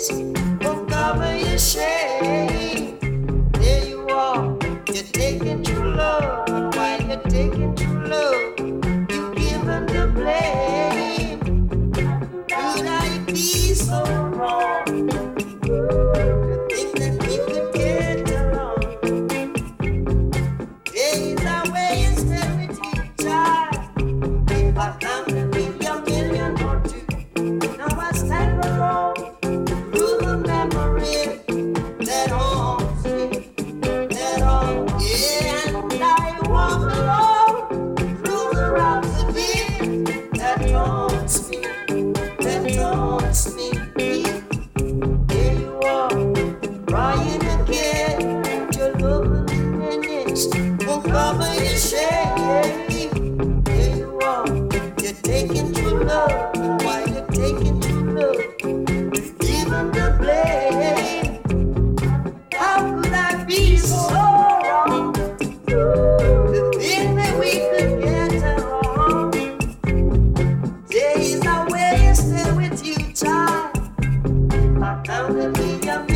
Won't cover your shame. There you are, you're taking true love. And while you're taking true love, you giving the blame. Could I be so wrong to think that we could get along? Days are wasted with each other. If I come to be a million or two, now I stand alone through the memory that haunts me, that haunts me. Yeah, and I walk alone through the rhapsody that taunts me, that taunts me. Here you are, crying again, and your loneliness won't cover your shame. Here you are, you're taking true love, and while you're taking true love, even the blame. How could I be so wrong to think that we could get along? Days are wasted with you, child. I found to be a